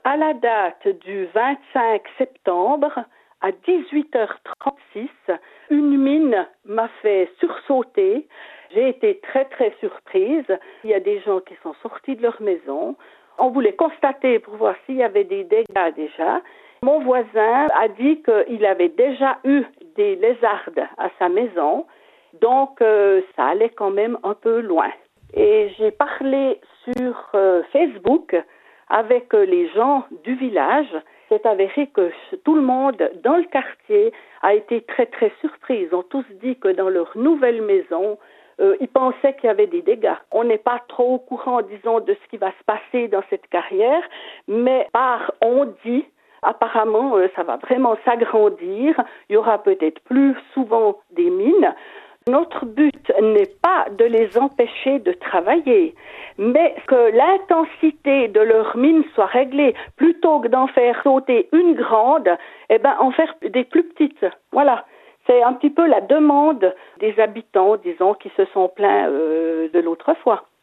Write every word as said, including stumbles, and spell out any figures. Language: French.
À la date du vingt-cinq septembre, à dix-huit heures trente-six, une mine m'a fait sursauter. J'ai été très très surprise. Il y a des gens qui sont sortis de leur maison. On voulait constater pour voir s'il y avait des dégâts déjà. Mon voisin a dit qu'il avait déjà eu des lézardes à sa maison, donc euh, ça allait quand même un peu loin. Et j'ai parlé sur euh, Facebook avec euh, les gens du village. C'est avéré que tout le monde dans le quartier a été très très surpris. Ils ont tous dit que dans leur nouvelle maison, euh, ils pensaient qu'il y avait des dégâts. On n'est pas trop au courant, disons, de ce qui va se passer dans cette carrière, mais par on dit, apparemment, euh, ça va vraiment s'agrandir. Il y aura peut-être plus souvent des mines. Notre but n'est pas de les empêcher de travailler, mais que l'intensité de leur mine soit réglée. Plutôt que d'en faire sauter une grande, eh ben, en faire des plus petites. Voilà. C'est un petit peu la demande des habitants, disons, qui se sont plaints euh, de l'autre fois.